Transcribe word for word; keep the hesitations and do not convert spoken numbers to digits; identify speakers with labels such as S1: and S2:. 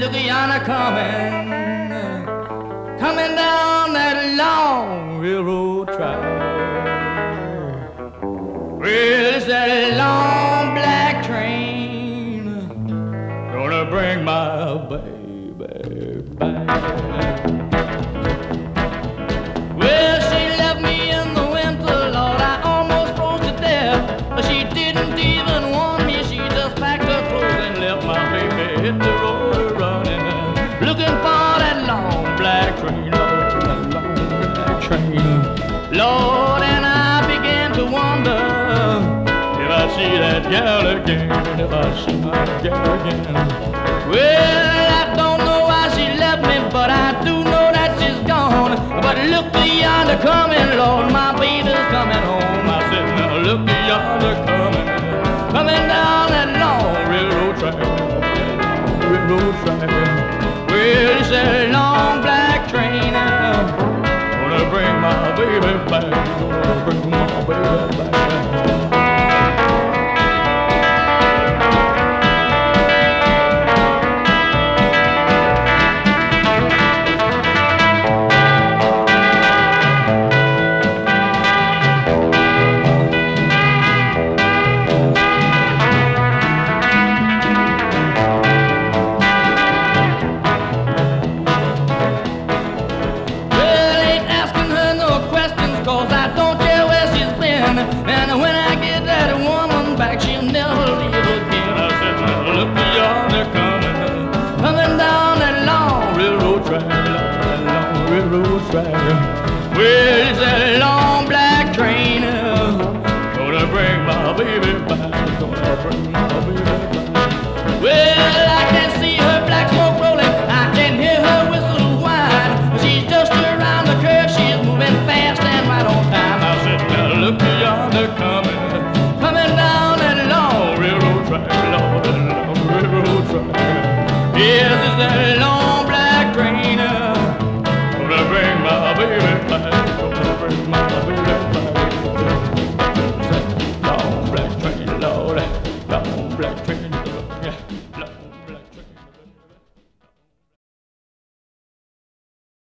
S1: look yonder coming, coming down that long railroad track. Well, it's that long black train gonna bring my baby back. Well, she left me in the winter, Lord, I almost froze to death. But she didn't even want me, she just packed her clothes and left my baby hit the road running, looking for that long black train, Lord, that long black train. Lord, and I began to wonder if I see that gal again, if I see my gal again. Well, I don't know why she left me, but I do know that she's gone. But look yonder coming, Lord, my baby's coming home. I said, now look yonder coming, coming down that long railroad track, railroad track. Well, it's that long black train now, gonna bring my baby back, gonna bring my baby back. And when I get that woman back, she'll never leave again. I said, now look yonder coming, coming down that long railroad track, that long railroad track. Well, it's that long black train, gonna bring my baby back, gonna bring my baby back. Well, I can see her black smoke rolling, I can hear her whistle whine. She's just around the curve, she's moving fast and right on time. I said, now look yonder coming, coming down that long railroad track, Lord, that long railroad track. Yes, it's that long